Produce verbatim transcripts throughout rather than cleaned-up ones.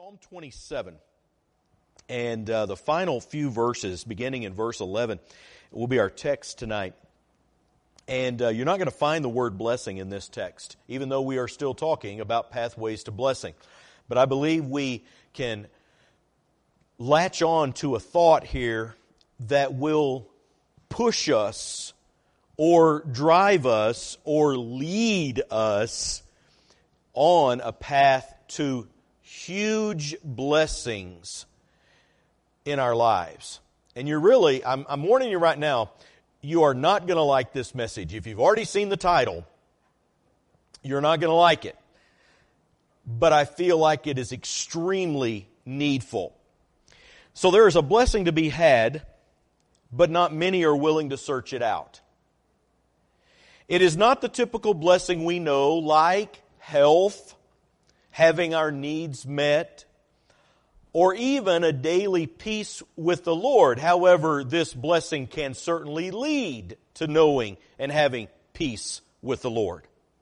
Psalm twenty-seven, and uh, the final few verses, beginning in verse eleven, will be our text tonight. And uh, you're not going to find the word blessing in this text, even though we are still talking about pathways to blessing. But I believe we can latch on to a thought here that will push us or drive us or lead us on a path to huge blessings in our lives. And you're really, I'm, I'm warning you right now, you are not going to like this message. If you've already seen the title, you're not going to like it. But I feel like it is extremely needful. So there is a blessing to be had, but not many are willing to search it out. It is not the typical blessing we know, like health, having our needs met, or even a daily peace with the Lord. However, this blessing can certainly lead to knowing and having peace with the Lord.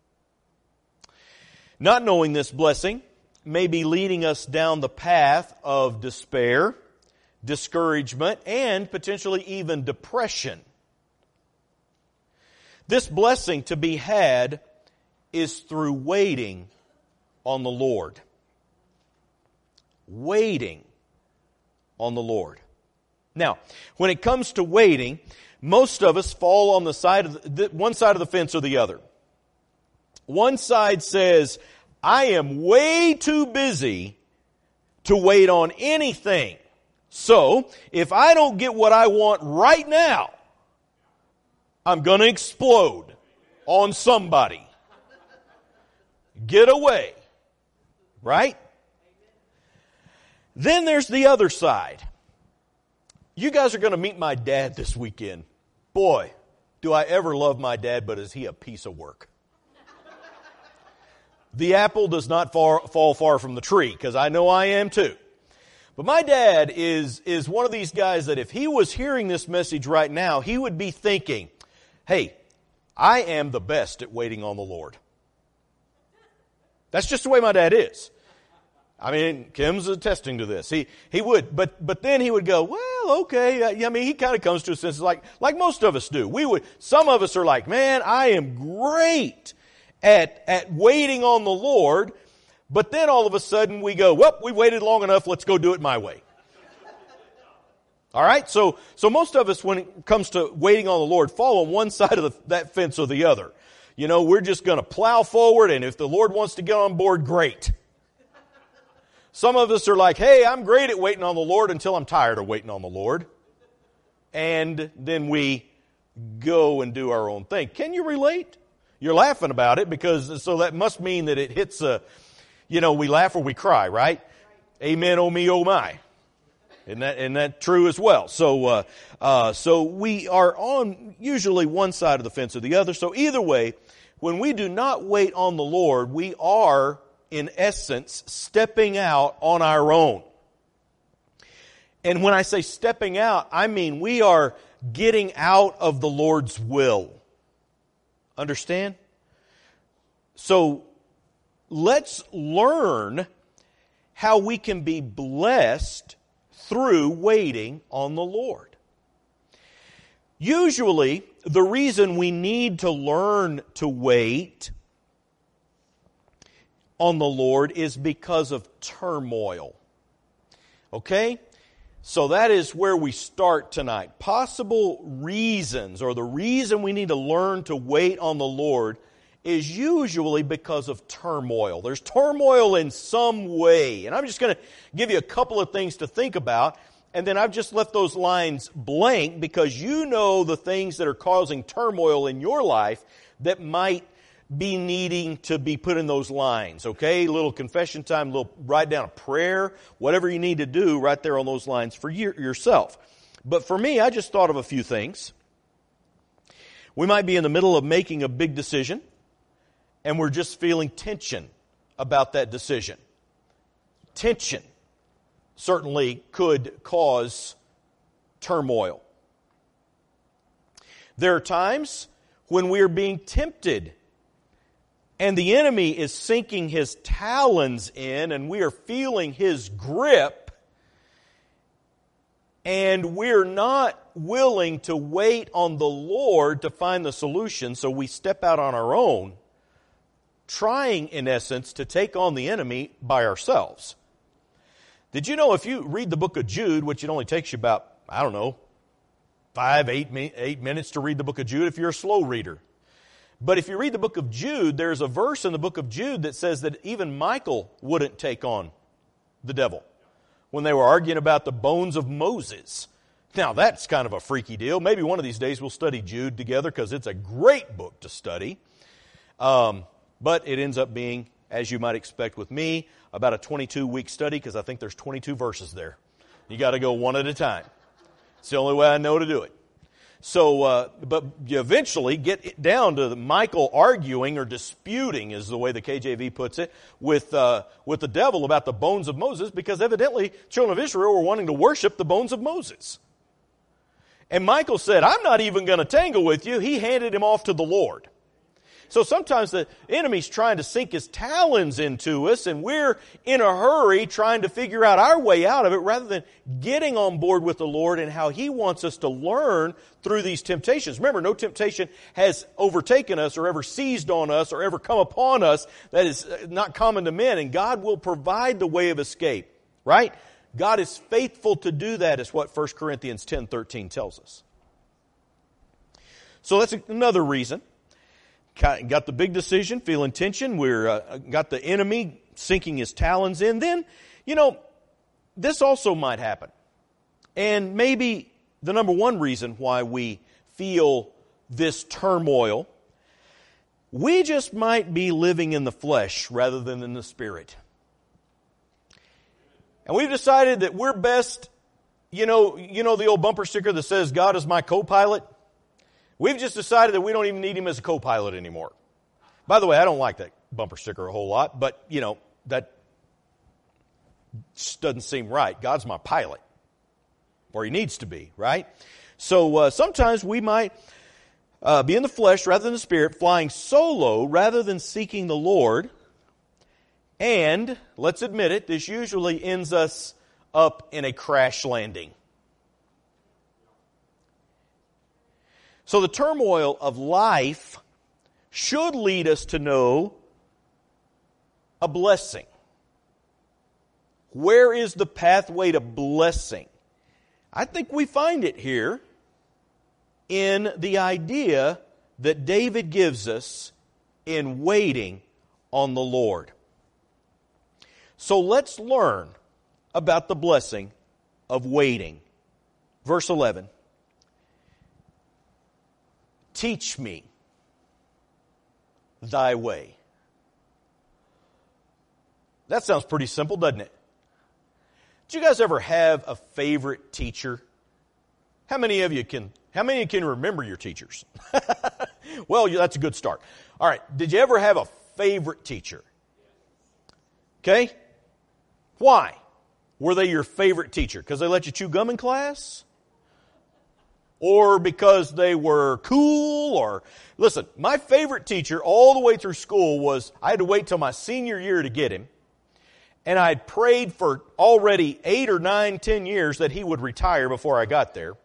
Not knowing this blessing may be leading us down the path of despair, discouragement, and potentially even depression. This blessing to be had is through waiting on the Lord. Waiting on the Lord. Now, when it comes to waiting, most of us fall on the side of the, one side of the fence or the other. One side says, I am way too busy to wait on anything. So, if I don't get what I want right now, I'm going to explode on somebody. Get away. Right? Then there's the other side. You guys are going to meet my dad this weekend. Boy, do I ever love my dad, but is he a piece of work. The apple does not far, fall far from the tree, because I know I am too. But my dad is, is one of these guys that if he was hearing this message right now, he would be thinking, hey, I am the best at waiting on the Lord. That's just the way my dad is. I mean, Kim's attesting to this. He he would, but but then he would go, well, okay. I mean, he kind of comes to a sense like like most of us do. We would. Some of us are like, man, I am great at at waiting on the Lord. But then all of a sudden we go, well, we waited long enough. Let's go do it my way. All right. So so most of us, when it comes to waiting on the Lord, fall on one side of the, that fence or the other. You know, we're just going to plow forward, and if the Lord wants to get on board, great. Some of us are like, hey, I'm great at waiting on the Lord until I'm tired of waiting on the Lord. And then we go and do our own thing. Can you relate? You're laughing about it because, so that must mean that it hits a, you know, we laugh or we cry, right? Amen, oh me, oh my. Isn't that, isn't that true as well? So, uh, uh, so we are on usually one side of the fence or the other. So either way, when we do not wait on the Lord, we are in essence, stepping out on our own. And when I say stepping out, I mean we are getting out of the Lord's will. Understand? So, let's learn how we can be blessed through waiting on the Lord. Usually, the reason we need to learn to wait on the Lord is because of turmoil. Okay? So that is where we start tonight. Possible reasons, or the reason we need to learn to wait on the Lord, is usually because of turmoil. There's turmoil in some way. And I'm just going to give you a couple of things to think about. And then I've just left those lines blank because you know the things that are causing turmoil in your life that might be needing to be put in those lines, okay? A little confession time, a little write down a prayer, whatever you need to do right there on those lines for your, yourself. But for me, I just thought of a few things. We might be in the middle of making a big decision, and we're just feeling tension about that decision. Tension certainly could cause turmoil. There are times when we are being tempted and the enemy is sinking his talons in, and we are feeling his grip, and we're not willing to wait on the Lord to find the solution, so we step out on our own, trying, in essence, to take on the enemy by ourselves. Did you know if you read the book of Jude, which it only takes you about, I don't know, five, eight, eight minutes to read the book of Jude if you're a slow reader. But if you read the book of Jude, there's a verse in the book of Jude that says that even Michael wouldn't take on the devil when they were arguing about the bones of Moses. Now, that's kind of a freaky deal. Maybe one of these days we'll study Jude together because it's a great book to study. Um, but it ends up being, as you might expect with me, about a twenty-two week study because I think there's twenty-two verses there. You got to go one at a time. It's the only way I know to do it. So, uh, but you eventually get down to the Michael arguing or disputing, is the way the K J V puts it, with uh, with the devil about the bones of Moses, because evidently children of Israel were wanting to worship the bones of Moses. And Michael said, I'm not even going to tangle with you. He handed him off to the Lord. So sometimes the enemy's trying to sink his talons into us, and we're in a hurry trying to figure out our way out of it rather than getting on board with the Lord and how He wants us to learn through these temptations. Remember, no temptation has overtaken us or ever seized on us or ever come upon us that is not common to men, and God will provide the way of escape, right? God is faithful to do that, is what First Corinthians ten thirteen tells us. So that's another reason. Got the big decision, feeling tension. We're uh, got the enemy sinking his talons in. Then, you know, this also might happen. And maybe the number one reason why we feel this turmoil, we just might be living in the flesh rather than in the spirit. And we've decided that we're best, you know, you know the old bumper sticker that says, God is my co-pilot? We've just decided that we don't even need Him as a co-pilot anymore. By the way, I don't like that bumper sticker a whole lot, but, you know, that just doesn't seem right. God's my pilot, or He needs to be, right? So uh, sometimes we might uh, be in the flesh rather than the spirit, flying solo rather than seeking the Lord. And, let's admit it, this usually ends us up in a crash landing. So the turmoil of life should lead us to know a blessing. Where is the pathway to blessing? I think we find it here in the idea that David gives us in waiting on the Lord. So let's learn about the blessing of waiting. Verse eleven. Teach me thy way. That sounds pretty simple, doesn't it? Did you guys ever have a favorite teacher? How many of you can, how many of you can remember your teachers? Well, that's a good start. All right, did you ever have a favorite teacher? Okay? Why? Were they your favorite teacher? Because they let you chew gum in class? Or because they were cool? Or listen, my favorite teacher all the way through school was, I had to wait till my senior year to get him. And I had prayed for already eight or nine, ten years that he would retire before I got there.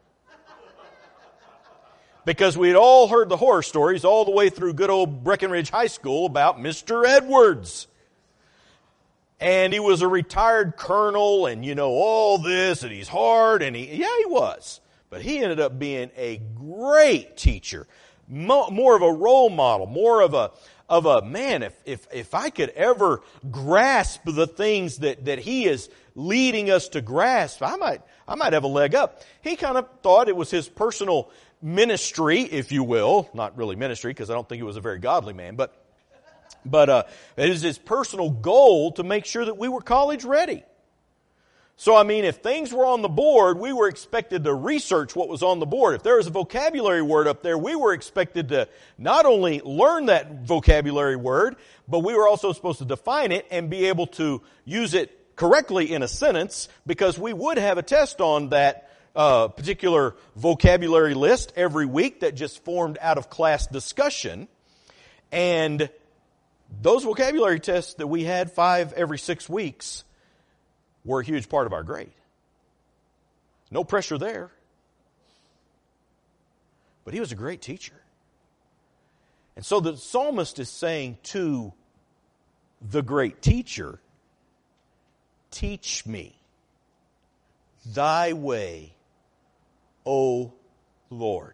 Because we had all heard the horror stories all the way through good old Breckenridge High School about Mister Edwards. And he was a retired colonel and, you know, all this, and he's hard, and he, yeah, he was. But he ended up being a great teacher, Mo- more of a role model, more of a, of a, man, if, if, if I could ever grasp the things that, that he is leading us to grasp, I might, I might have a leg up. He kind of thought it was his personal ministry, if you will, not really ministry, because I don't think he was a very godly man, but, but, uh, it is his personal goal to make sure that we were college ready. So, I mean, if things were on the board, we were expected to research what was on the board. If there was a vocabulary word up there, we were expected to not only learn that vocabulary word, but we were also supposed to define it and be able to use it correctly in a sentence, because we would have a test on that uh, particular vocabulary list every week that just formed out of class discussion. And those vocabulary tests that we had five every six weeks were a huge part of our grade. No pressure there. But he was a great teacher. And so the psalmist is saying to the great teacher, teach me thy way, O Lord,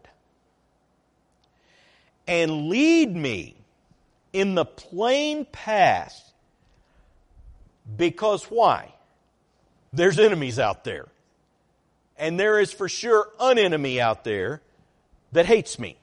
and lead me in the plain path, because why? There's enemies out there. And there is for sure an enemy out there that hates me.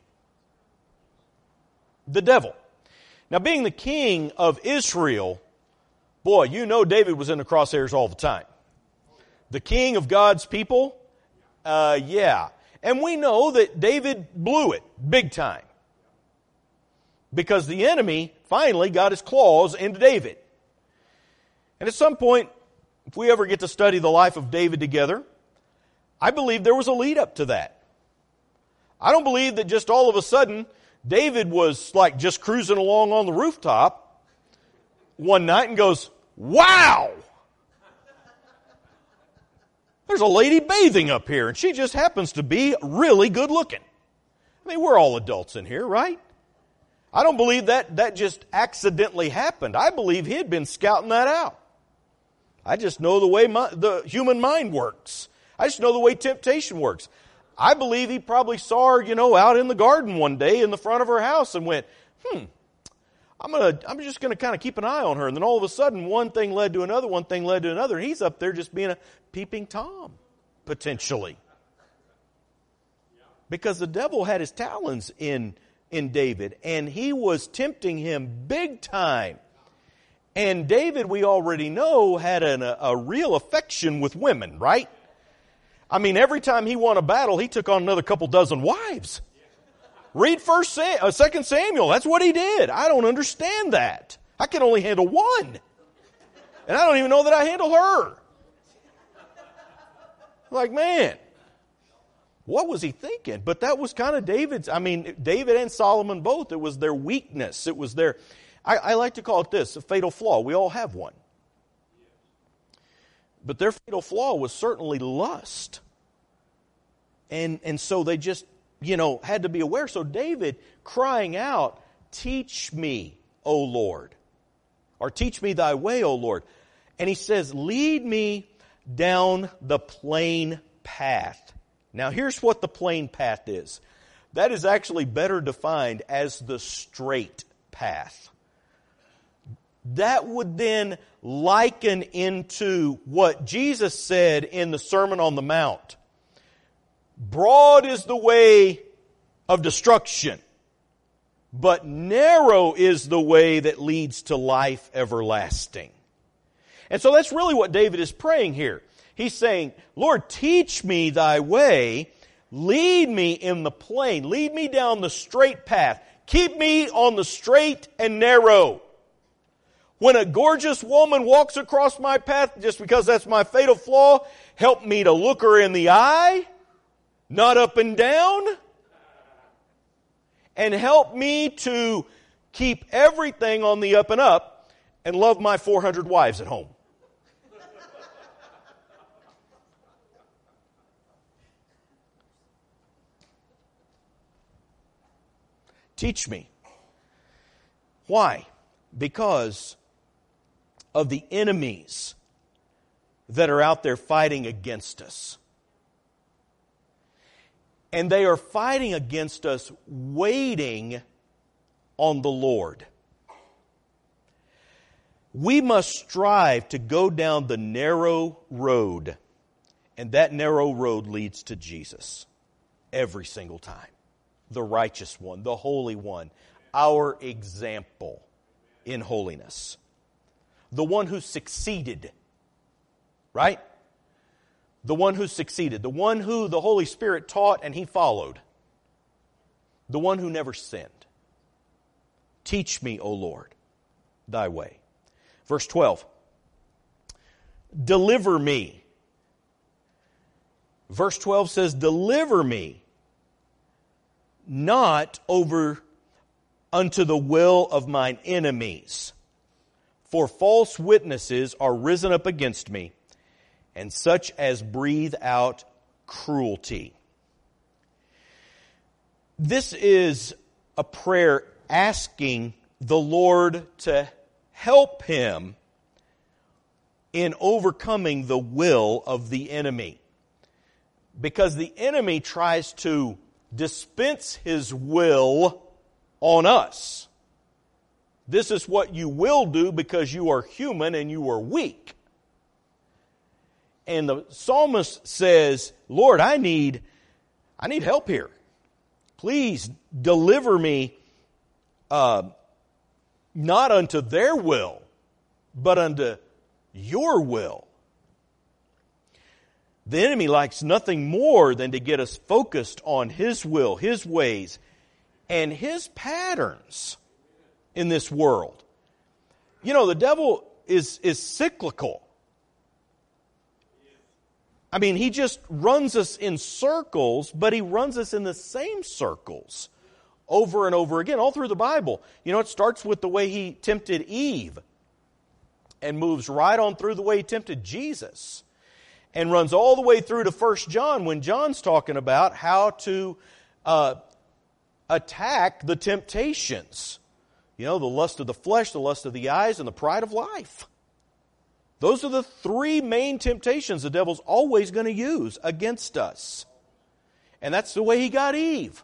The devil. Now, being the king of Israel, boy, you know David was in the crosshairs all the time. The king of God's people, uh, yeah. And we know that David blew it big time. Because the enemy finally got his claws into David. And at some point, if we ever get to study the life of David together, I believe there was a lead up to that. I don't believe that just all of a sudden David was like just cruising along on the rooftop one night and goes, wow! There's a lady bathing up here and she just happens to be really good looking. I mean, we're all adults in here, right? I don't believe that that just accidentally happened. I believe he had been scouting that out. I just know the way my, the human mind works. I just know the way temptation works. I believe he probably saw her, you know, out in the garden one day in the front of her house and went, hmm, I'm gonna, I'm just going to kind of keep an eye on her. And then all of a sudden, one thing led to another, one thing led to another, and he's up there just being a peeping Tom, potentially. Because the devil had his talons in, in David, and he was tempting him big time. And David, we already know, had an, a, a real affection with women, right? I mean, every time he won a battle, he took on another couple dozen wives. Read First Sam, uh, Second Samuel. That's what he did. I don't understand that. I can only handle one, and I don't even know that I handle her. Like, man, what was he thinking? But that was kind of David's. I mean, David and Solomon both. It was their weakness. It was their. I, I like to call it this: a fatal flaw. We all have one. But their fatal flaw was certainly lust. And, and so they just, you know, had to be aware. So David crying out, teach me, O Lord. Or teach me thy way, O Lord. And he says, lead me down the plain path. Now here's what the plain path is. That is actually better defined as the straight path. That would then liken into what Jesus said in the Sermon on the Mount. Broad is the way of destruction, but narrow is the way that leads to life everlasting. And so that's really what David is praying here. He's saying, Lord, teach me thy way, lead me in the plain, lead me down the straight path, keep me on the straight and narrow. When a gorgeous woman walks across my path, just because that's my fatal flaw, help me to look her in the eye, not up and down, and help me to keep everything on the up and up and love my four hundred wives at home. Teach me. Why? Because of the enemies that are out there fighting against us. And they are fighting against us waiting on the Lord. We must strive to go down the narrow road, and that narrow road leads to Jesus every single time. The righteous one, the holy one, our example in holiness. The one who succeeded, right? The one who succeeded. The one who the Holy Spirit taught and he followed. The one who never sinned. Teach me, O Lord, thy way. Verse twelve. Deliver me. Verse twelve says, deliver me not over unto the will of mine enemies. For false witnesses are risen up against me, and such as breathe out cruelty. This is a prayer asking the Lord to help him in overcoming the will of the enemy. Because the enemy tries to dispense his will on us. This is what you will do because you are human and you are weak. And the psalmist says, Lord, I need, I need help here. Please deliver me uh, not unto their will, but unto your will. The enemy likes nothing more than to get us focused on his will, his ways, and his patterns in this world. You know, the devil is, is cyclical. I mean, he just runs us in circles, but he runs us in the same circles over and over again, all through the Bible. You know, it starts with the way he tempted Eve and moves right on through the way he tempted Jesus and runs all the way through to First John when John's talking about how to uh, attack the temptations. You know, the lust of the flesh, the lust of the eyes, and the pride of life. Those are the three main temptations the devil's always going to use against us. And that's the way he got Eve.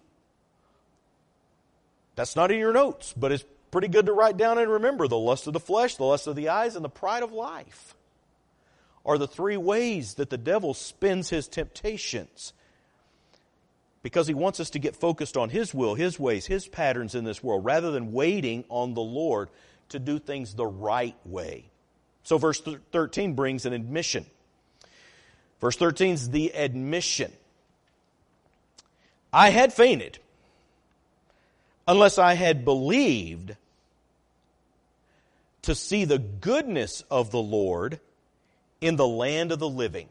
That's not in your notes, but it's pretty good to write down and remember. The lust of the flesh, the lust of the eyes, and the pride of life are the three ways that the devil spins his temptations. Because he wants us to get focused on his will, his ways, his patterns in this world, rather than waiting on the Lord to do things the right way. So verse thirteen brings an admission. Verse thirteen is the admission. I had fainted unless I had believed to see the goodness of the Lord in the land of the living.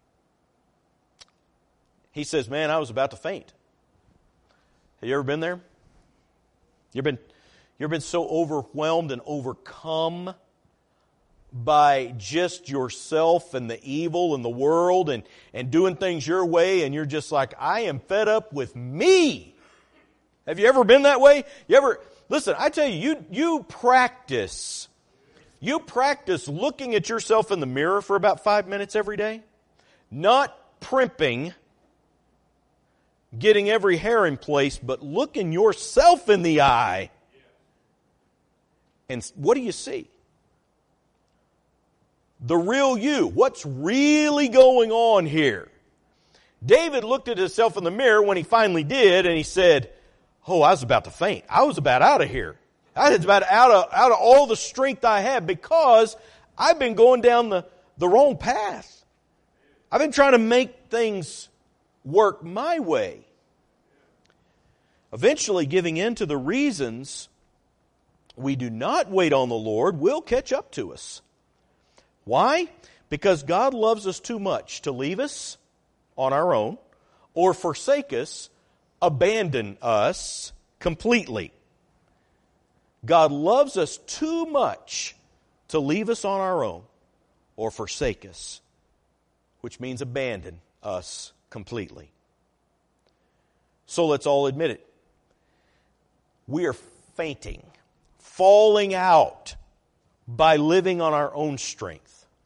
He says, man, I was about to faint. Have you ever been there? You ever been, you ever been so overwhelmed and overcome by just yourself and the evil in the world and, and doing things your way, and you're just like, I am fed up with me. Have you ever been that way? You ever, listen, I tell you, you, you practice, you practice looking at yourself in the mirror for about five minutes every day, not primping, getting every hair in place, but looking yourself in the eye. And what do you see? The real you. What's really going on here? David looked at himself in the mirror when he finally did, and he said, oh, I was about to faint. I was about out of here. I was about out of, out of all the strength I had because I've been going down the, the wrong path. I've been trying to make things work my way. Eventually giving in to the reasons we do not wait on the Lord will catch up to us. Why? Because God loves us too much to leave us on our own or forsake us, abandon us completely. God loves us too much to leave us on our own or forsake us, which means abandon us completely. So let's all admit it. We are fainting, falling out by living on our own strength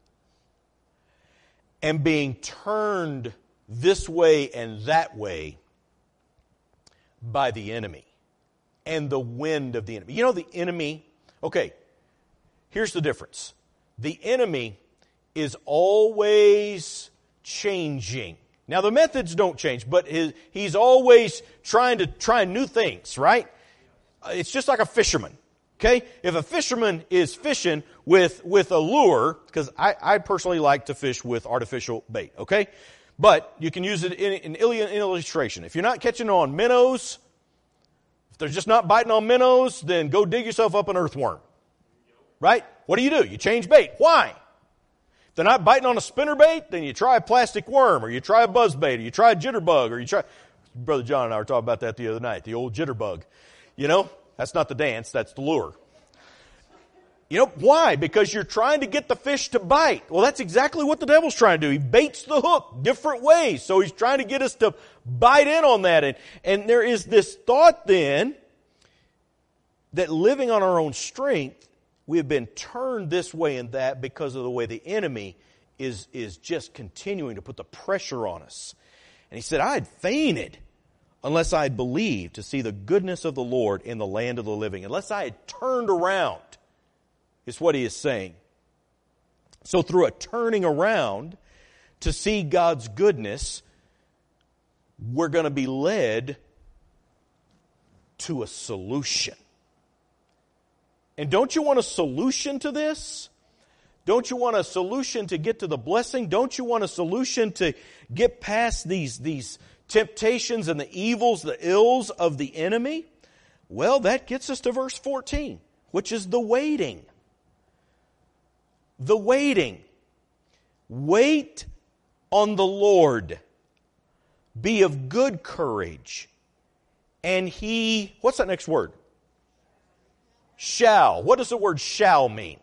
and being turned this way and that way by the enemy and the wind of the enemy. You know, the enemy, okay, here's the difference. The enemy is always changing. Now, the methods don't change, but his, he's always trying to try new things, right? It's just like a fisherman. Okay? If a fisherman is fishing with, with a lure, because I, I personally like to fish with artificial bait, okay? But you can use it in, in, in illustration. If you're not catching on minnows, if they're just not biting on minnows, then go dig yourself up an earthworm. Right? What do you do? You change bait. Why? If they're not biting on a spinner bait, then you try a plastic worm, or you try a buzz bait, or you try a jitterbug, or you try... Brother John and I were talking about that the other night, the old jitterbug. You know? That's not the dance, that's the lure. You know, why? Because you're trying to get the fish to bite. Well, that's exactly what the devil's trying to do. He baits the hook different ways. So he's trying to get us to bite in on that. And, and there is this thought then that living on our own strength, we have been turned this way and that because of the way the enemy is, is just continuing to put the pressure on us. And he said, I had fainted unless I had believed to see the goodness of the Lord in the land of the living. Unless I had turned around, is what he is saying. So through a turning around to see God's goodness, we're going to be led to a solution. And don't you want a solution to this? Don't you want a solution to get to the blessing? Don't you want a solution to get past these, these temptations and the evils, the ills of the enemy? Well, that gets us to verse fourteen, which is the waiting. The waiting. Wait on the Lord. Be of good courage. And He, what's that next word? Shall. What does the word shall mean?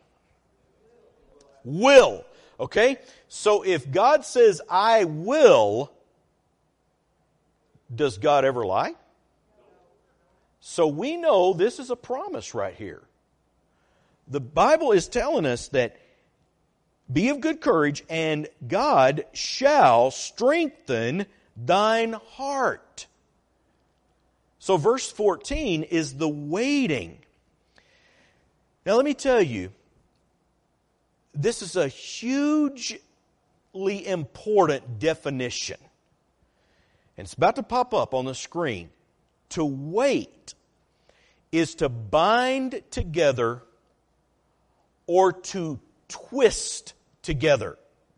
Will. Okay? So if God says, I will, does God ever lie? So we know this is a promise right here. The Bible is telling us that be of good courage, and God shall strengthen thine heart. So verse fourteen is the waiting. Now let me tell you, this is a hugely important definition. And it's about to pop up on the screen. To wait is to bind together or to twist together.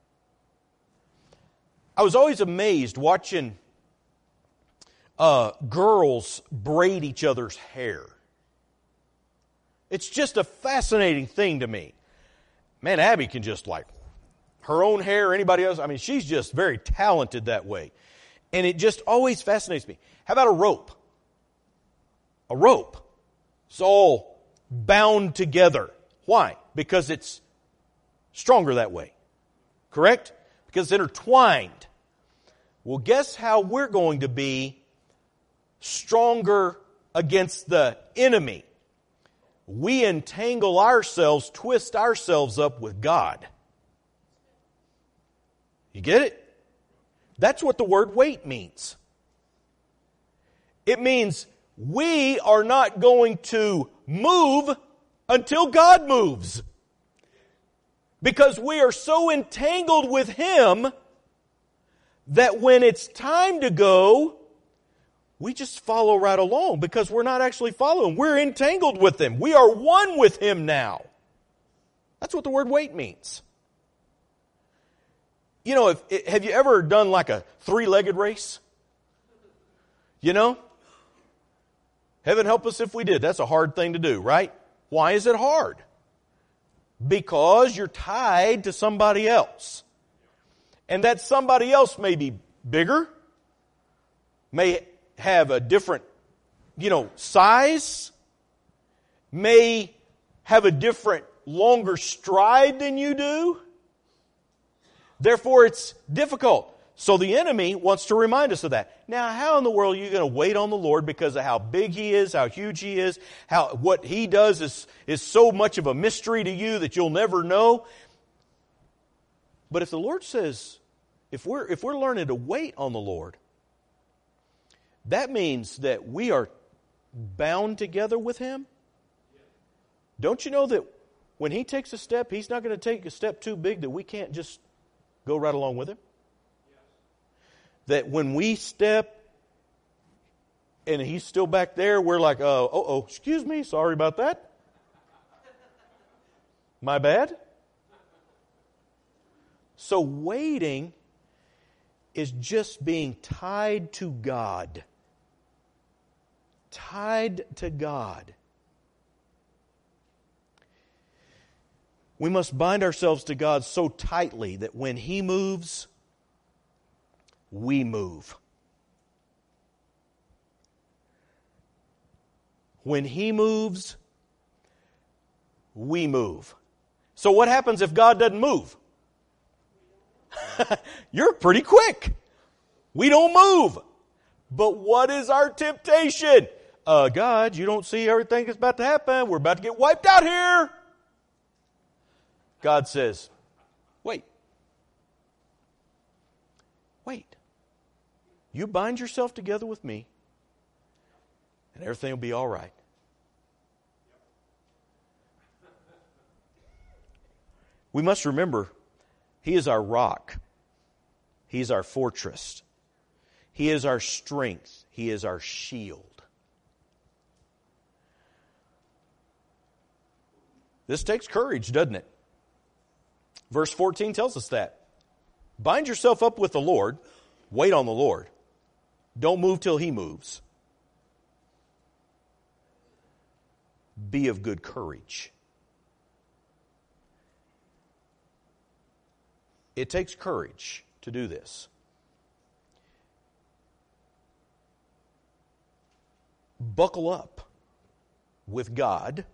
I was always amazed watching uh, girls braid each other's hair. It's just a fascinating thing to me. Man, Abby can just like her own hair, anybody else. I mean, she's just very talented that way. And it just always fascinates me. How about a rope? A rope. It's all bound together. Why? Because it's stronger that way. Correct? Because it's intertwined. Well, guess how we're going to be stronger against the enemy? We entangle ourselves, twist ourselves up with God. You get it? That's what the word wait means. It means we are not going to move until God moves. Because we are so entangled with Him that when it's time to go, we just follow right along because we're not actually following. We're entangled with Him. We are one with Him now. That's what the word wait means. You know, if, have you ever done like a three-legged race? You know? Heaven help us if we did. That's a hard thing to do, right? Why is it hard? Because you're tied to somebody else. And that somebody else may be bigger, may have a different, you know, size, may have a different, longer stride than you do. Therefore, it's difficult. So the enemy wants to remind us of that. Now, how in the world are you going to wait on the Lord because of how big He is, how huge He is, how what He does is, is so much of a mystery to you that you'll never know? But if the Lord says, if we're if we're learning to wait on the Lord, that means that we are bound together with Him. Don't you know that when He takes a step, He's not going to take a step too big that we can't just go right along with Him? That when we step and He's still back there, we're like, oh, oh, oh, excuse me, sorry about that. My bad. So waiting is just being tied to God. Tied to God. We must bind ourselves to God so tightly that when He moves, we move. When He moves, we move. So what happens if God doesn't move? You're pretty quick. We don't move. But what is our temptation? Uh, God, you don't see everything that's about to happen. We're about to get wiped out here. God says, wait. Wait. You bind yourself together with me, and everything will be all right. We must remember, He is our rock. He is our fortress. He is our strength. He is our shield. This takes courage, doesn't it? Verse fourteen tells us that. Bind yourself up with the Lord. Wait on the Lord. Don't move till He moves. Be of good courage. It takes courage to do this. Buckle up with God.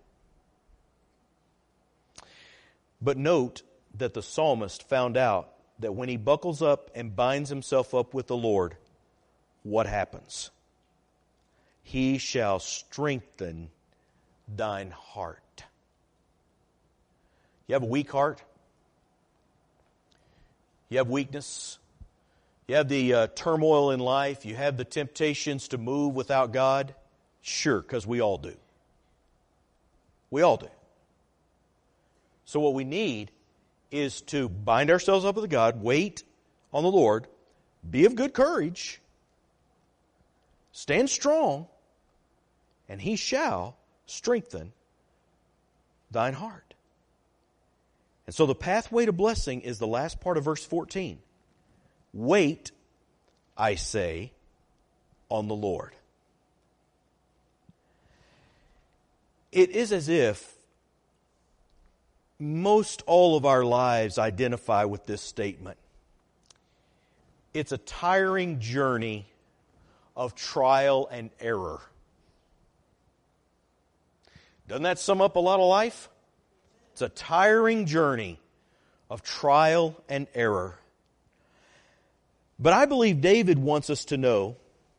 But note that the psalmist found out that when he buckles up and binds himself up with the Lord, what happens? He shall strengthen thine heart. You have a weak heart? You have weakness? You have the uh, turmoil in life? You have the temptations to move without God? Sure, because we all do. We all do. So what we need is to bind ourselves up with God, wait on the Lord, be of good courage, stand strong, and He shall strengthen thine heart. And so the pathway to blessing is the last part of verse fourteen. Wait, I say, on the Lord. It is as if most all of our lives identify with this statement. It's a tiring journey of trial and error. Doesn't that sum up a lot of life? It's a tiring journey of trial and error. But I believe David wants us to know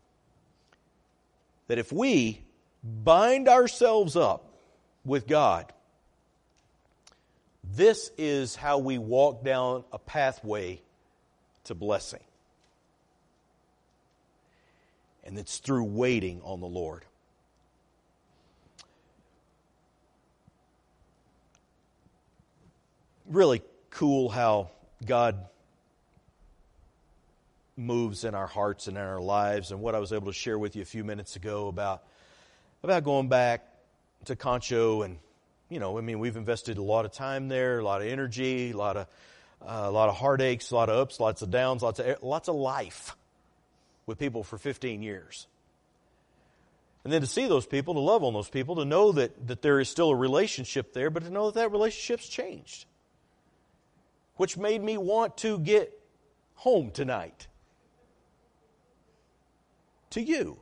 that if we bind ourselves up with God, this is how we walk down a pathway to blessing. And it's through waiting on the Lord. Really cool how God moves in our hearts and in our lives, and what I was able to share with you a few minutes ago about, about going back to Concho. And you know, I mean, we've invested a lot of time there, a lot of energy, a lot of uh, a lot of heartaches, a lot of ups, lots of downs, lots of lots of life with people for fifteen years. And then to see those people, to love on those people, to know that, that there is still a relationship there, but to know that that relationship's changed. Which made me want to get home tonight. To you.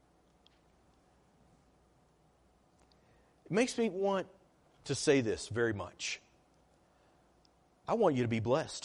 It makes me want to say this very much. I want you to be blessed.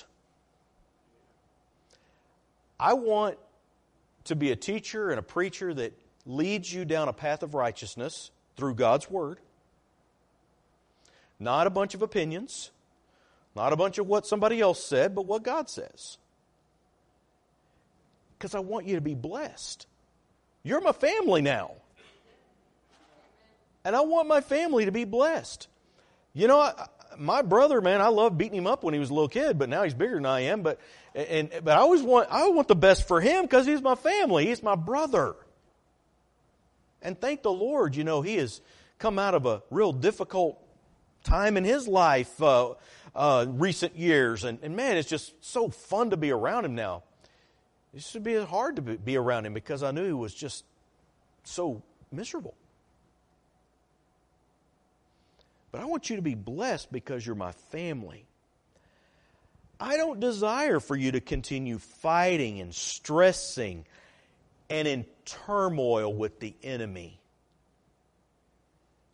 I want to be a teacher and a preacher that leads you down a path of righteousness through God's Word. Not a bunch of opinions. Not a bunch of what somebody else said, but what God says. Because I want you to be blessed. You're my family now. And I want my family to be blessed. You know, I, my brother, man, I loved beating him up when he was a little kid, but now he's bigger than I am. But and but I always want I want the best for him because he's my family. He's my brother. And thank the Lord, you know, he has come out of a real difficult time in his life, uh, uh, recent years. And, and man, it's just so fun to be around him now. It used to be hard to be around him because I knew he was just so miserable. But I want you to be blessed because you're my family. I don't desire for you to continue fighting and stressing and in turmoil with the enemy.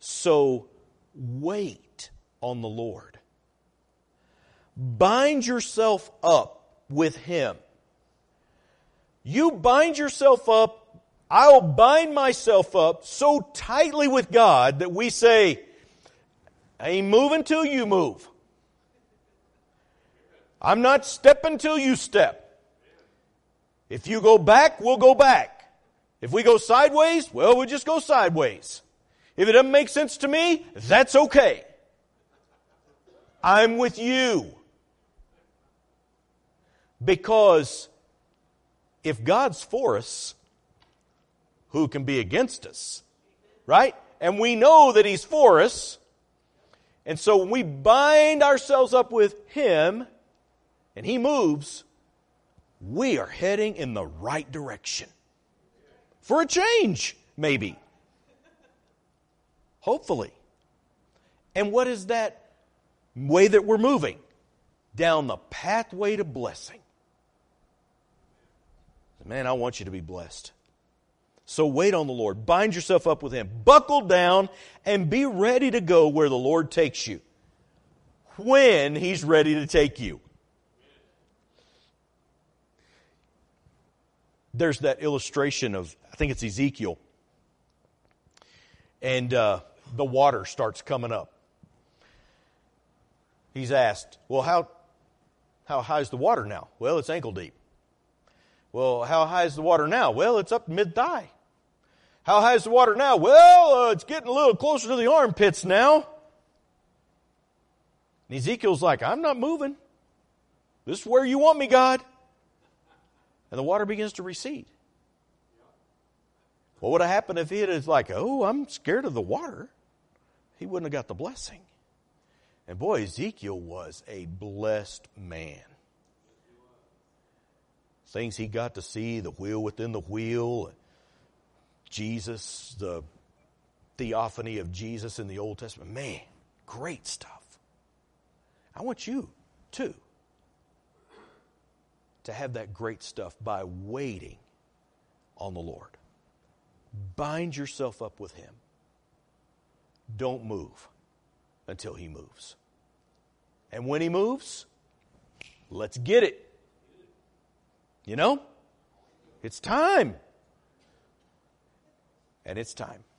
So wait on the Lord. Bind yourself up with Him. You bind yourself up, I'll bind myself up so tightly with God that we say, I ain't moving till you move. I'm not stepping till you step. If you go back, we'll go back. If we go sideways, well, we'll just go sideways. If it doesn't make sense to me, that's okay. I'm with you. Because if God's for us, who can be against us? Right? And we know that He's for us. And so when we bind ourselves up with Him, and He moves, we are heading in the right direction. For a change, maybe. Hopefully. And what is that way that we're moving? Down the pathway to blessing. Man, I want you to be blessed. So wait on the Lord. Bind yourself up with Him. Buckle down and be ready to go where the Lord takes you. When He's ready to take you. There's that illustration of, I think it's Ezekiel. And uh, the water starts coming up. He's asked, well, how, how high is the water now? Well, it's ankle deep. Well, how high is the water now? Well, it's up mid-thigh. How high is the water now? Well, uh, it's getting a little closer to the armpits now. And Ezekiel's like, I'm not moving. This is where you want me, God. And the water begins to recede. What would have happened if he had like, oh, I'm scared of the water? He wouldn't have got the blessing. And boy, Ezekiel was a blessed man. Things he got to see, the wheel within the wheel, Jesus, the theophany of Jesus in the Old Testament. Man, great stuff. I want you, too, to have that great stuff by waiting on the Lord. Bind yourself up with Him. Don't move until He moves. And when He moves, let's get it. You know? It's time. And it's time.